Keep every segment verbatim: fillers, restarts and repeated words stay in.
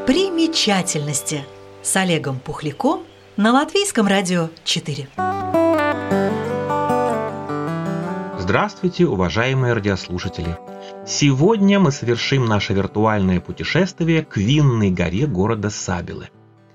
Примечательности с Олегом Пухляком на Латвийском радио четыре. Здравствуйте, уважаемые радиослушатели! Сегодня мы совершим наше виртуальное путешествие к Винной горе города Сабеле.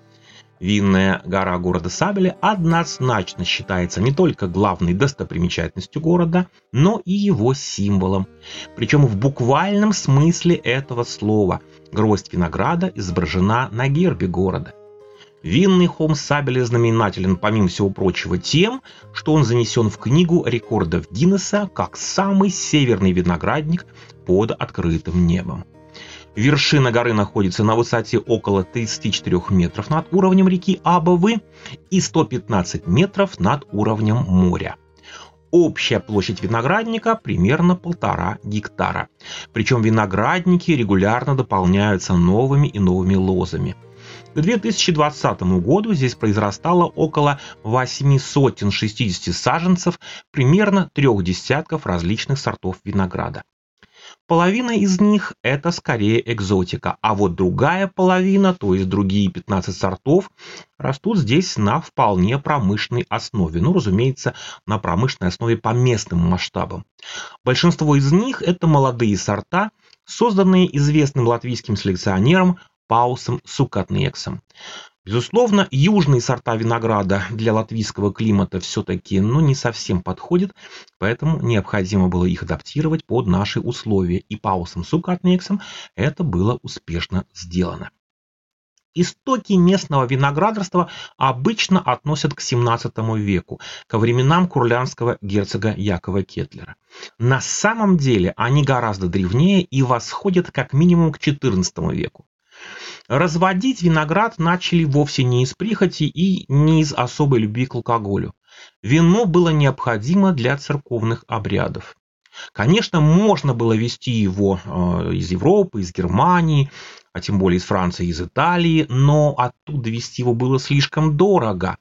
Винная гора города Сабеле однозначно считается не только главной достопримечательностью города, но и его символом. Причем в буквальном смысле этого слова гроздь винограда изображена на гербе города. Винный холм Сабеле знаменателен, помимо всего прочего, тем, что он занесен в книгу рекордов Гиннесса как самый северный виноградник под открытым небом. Вершина горы находится на высоте около тридцати четырёх метров над уровнем реки Абовы и ста пятнадцати метров над уровнем моря. Общая площадь виноградника примерно полтора гектара. Причем виноградники регулярно дополняются новыми и новыми лозами. К две тысячи двадцатому году здесь произрастало около восьми сотен шестидесяти саженцев, примерно трех десятков различных сортов винограда. Половина из них – это скорее экзотика, а вот другая половина, то есть другие пятнадцать сортов, растут здесь на вполне промышленной основе. Ну, разумеется, на промышленной основе по местным масштабам. Большинство из них – это молодые сорта, созданные известным латвийским селекционером Паусом Сукатниексом. Безусловно, южные сорта винограда для латвийского климата все-таки ну, не совсем подходят, поэтому необходимо было их адаптировать под наши условия, и Паусом Сукатниексом это было успешно сделано. Истоки местного виноградарства обычно относят к семнадцатому веку, ко временам курлянского герцога Якова Кетлера. На самом деле они гораздо древнее и восходят как минимум к четырнадцатому веку. Разводить виноград начали вовсе не из прихоти и не из особой любви к алкоголю. Вино было необходимо для церковных обрядов. Конечно, можно было везти его из Европы, из Германии, а тем более из Франции, из Италии, но оттуда везти его было слишком дорого,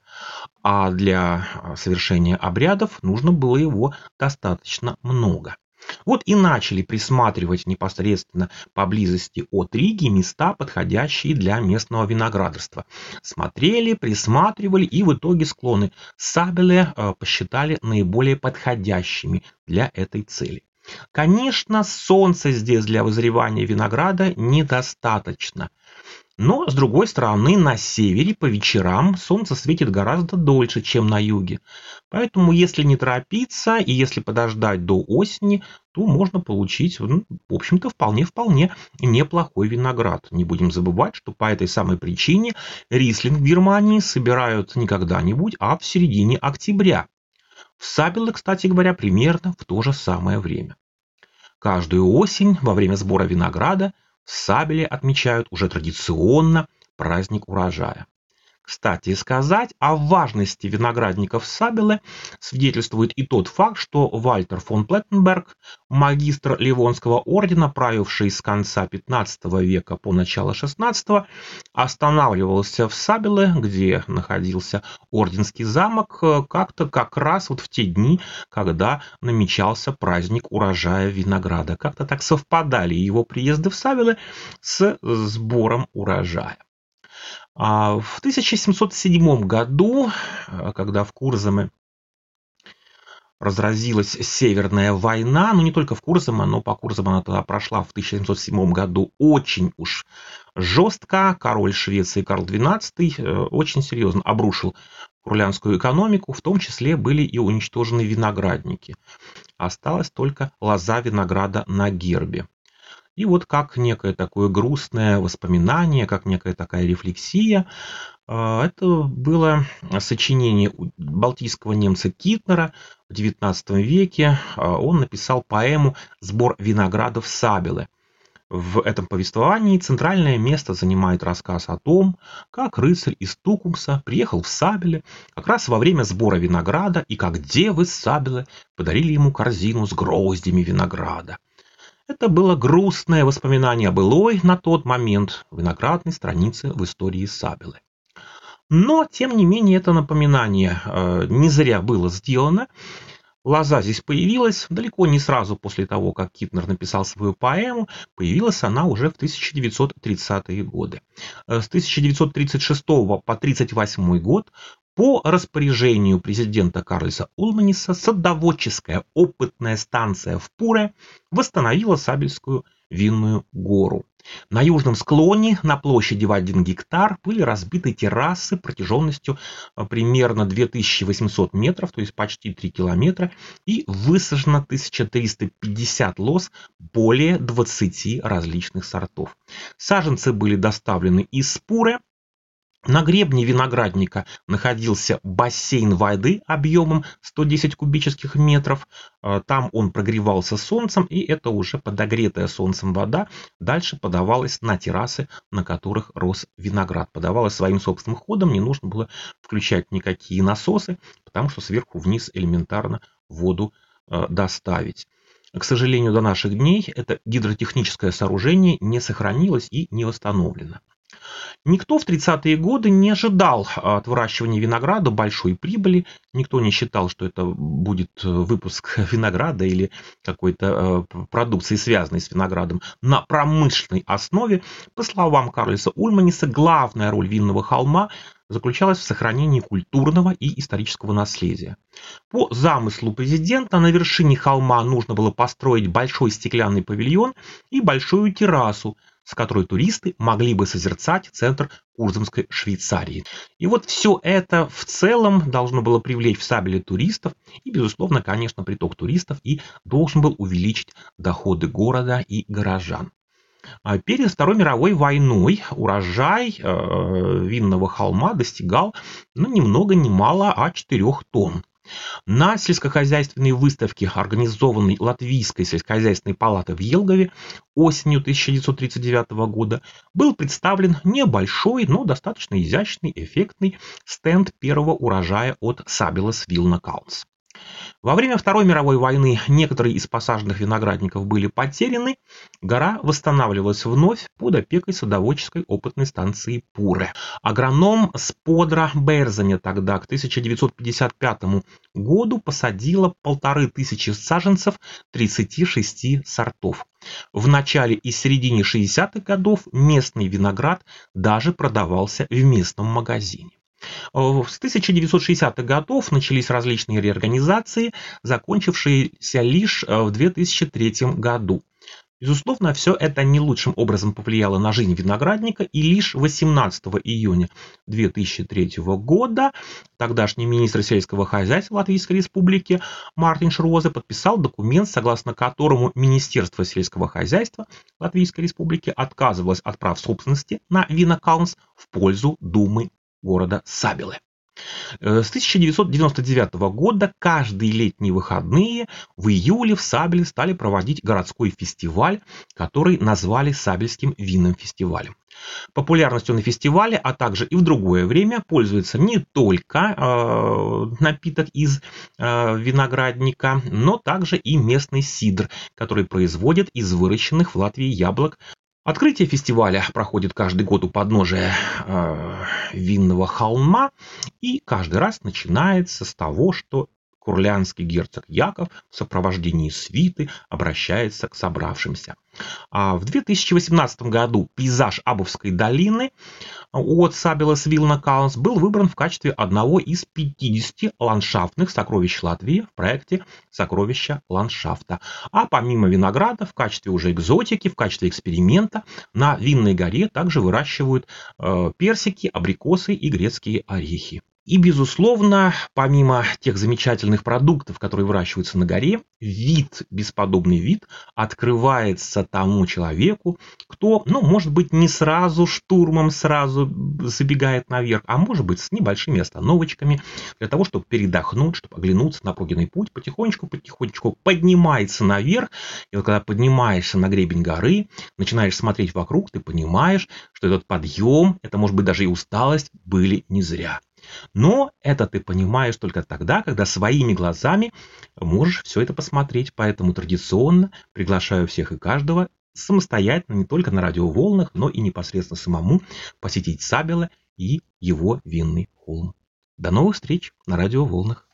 а для совершения обрядов нужно было его достаточно много. Вот и начали присматривать непосредственно поблизости от Риги места, подходящие для местного виноградарства. Смотрели, присматривали и в итоге склоны Сабеле посчитали наиболее подходящими для этой цели. Конечно, солнца здесь для вызревания винограда недостаточно. Но, с другой стороны, на севере по вечерам солнце светит гораздо дольше, чем на юге. Поэтому, если не торопиться и если подождать до осени, то можно получить, ну, в общем-то, вполне-вполне неплохой виноград. Не будем забывать, что по этой самой причине рислинг в Германии собирают не когда-нибудь, а в середине октября. В Сабеле, кстати говоря, примерно в то же самое время. Каждую осень во время сбора винограда в Сабеле отмечают уже традиционно праздник урожая. Кстати сказать, о важности виноградников Сабеле свидетельствует и тот факт, что Вальтер фон Плеттенберг, магистр Ливонского ордена, правивший с конца пятнадцатого века по начало шестнадцатого, останавливался в Сабеле, где находился орденский замок, как-то как раз вот в те дни, когда намечался праздник урожая винограда. Как-то так совпадали его приезды в Сабеле с сбором урожая. В тысяча семьсот седьмом году, когда в Курзаме разразилась Северная война, ну не только в Курзаме, но по Курзаме она тогда прошла в тысяча семьсот седьмом году очень уж жестко, король Швеции Карл двенадцатый очень серьезно обрушил курлянскую экономику, в том числе были и уничтожены виноградники. Осталась только лоза винограда на гербе. И вот как некое такое грустное воспоминание, как некая такая рефлексия, это было сочинение балтийского немца Китнера в девятнадцатом веке. Он написал поэму «Сбор виноградов Сабеле». В этом повествовании центральное место занимает рассказ о том, как рыцарь из Тукумса приехал в Сабеле как раз во время сбора винограда, и как девы Сабеле подарили ему корзину с гроздями винограда. Это было грустное воспоминание о былой на тот момент виноградной странице в истории Сабеле. Но, тем не менее, это напоминание не зря было сделано. Лоза здесь появилась далеко не сразу после того, как Китнер написал свою поэму. Появилась она уже в тысяча девятьсот тридцатые годы. С тысяча девятьсот тридцать шестого по тридцать восьмой год по распоряжению президента Карлеса Улманиса садоводческая опытная станция в Пуре восстановила Сабельскую винную гору. На южном склоне на площади в один гектар были разбиты террасы протяженностью примерно две тысячи восемьсот метров, то есть почти три километра, и высажено тысяча триста пятьдесят лоз более двадцати различных сортов. Саженцы были доставлены из Пуре. На гребне виноградника находился бассейн воды объемом сто десять кубических метров. Там он прогревался солнцем, и эта уже подогретая солнцем вода дальше подавалась на террасы, на которых рос виноград. Подавалась своим собственным ходом, не нужно было включать никакие насосы, потому что сверху вниз элементарно воду доставить. К сожалению, до наших дней это гидротехническое сооружение не сохранилось и не восстановлено. Никто в тридцатые годы не ожидал от выращивания винограда большой прибыли. Никто не считал, что это будет выпуск винограда или какой-то продукции, связанной с виноградом, на промышленной основе. По словам Карлеса Ульманиса, главная роль винного холма заключалась в сохранении культурного и исторического наследия. По замыслу президента на вершине холма нужно было построить большой стеклянный павильон и большую террасу, с которой туристы могли бы созерцать центр Курзамской Швейцарии. И вот все это в целом должно было привлечь в Сабеле туристов, и, безусловно, конечно, приток туристов и должен был увеличить доходы города и горожан. Перед Второй мировой войной урожай э, винного холма достигал ну, ни много ни мало, а четырёх тонн. На сельскохозяйственной выставке, организованной Латвийской сельскохозяйственной палатой в Елгове осенью тысяча девятьсот тридцать девятого года, был представлен небольшой, но достаточно изящный, эффектный стенд первого урожая от Sabelės Vilna-Kalns. Во время Второй мировой войны некоторые из посаженных виноградников были потеряны. Гора восстанавливалась вновь под опекой садоводческой опытной станции Пуре. Агроном Сподра Берзаня тогда к тысяча девятьсот пятьдесят пятому году посадила полторы тысячи саженцев тридцати шести сортов. В начале и середине шестидесятых годов местный виноград даже продавался в местном магазине. С тысяча девятьсот шестидесятых годов начались различные реорганизации, закончившиеся лишь в две тысячи третьем году. Безусловно, все это не лучшим образом повлияло на жизнь виноградника, и лишь восемнадцатого июня две тысячи третьего года тогдашний министр сельского хозяйства Латвийской Республики Мартин Шрозе подписал документ, согласно которому Министерство сельского хозяйства Латвийской Республики отказывалось от прав собственности на Вина-Калнс в пользу Думы города Сабеле. С тысяча девятьсот девяносто девятого года каждые летние выходные в июле в Сабеле стали проводить городской фестиваль, который назвали Сабельским винным фестивалем. Популярностью на фестивале, а также и в другое время пользуется не только э, напиток из э, виноградника, но также и местный сидр, который производят из выращенных в Латвии яблок. Открытие фестиваля проходит каждый год у подножия э, винного холма, и каждый раз начинается с того, что курлянский герцог Яков в сопровождении свиты обращается к собравшимся. А в две тысячи восемнадцатом году пейзаж Абовской долины от Sabelės Vilna-Kalns был выбран в качестве одного из пятидесяти ландшафтных сокровищ Латвии в проекте «Сокровища ландшафта». А помимо винограда, в качестве уже экзотики, в качестве эксперимента на Винной горе также выращивают э, персики, абрикосы и грецкие орехи. И, безусловно, помимо тех замечательных продуктов, которые выращиваются на горе, вид, бесподобный вид, открывается тому человеку, кто, ну, может быть, не сразу штурмом сразу забегает наверх, а может быть, с небольшими остановочками, для того, чтобы передохнуть, чтобы оглянуться на пройденный путь, потихонечку-потихонечку поднимается наверх. И вот когда поднимаешься на гребень горы, начинаешь смотреть вокруг, ты понимаешь, что этот подъем, это, может быть, даже и усталость были не зря. Но это ты понимаешь только тогда, когда своими глазами можешь все это посмотреть. Поэтому традиционно приглашаю всех и каждого самостоятельно, не только на радиоволнах, но и непосредственно самому посетить Сабеле и его винный холм. До новых встреч на радиоволнах.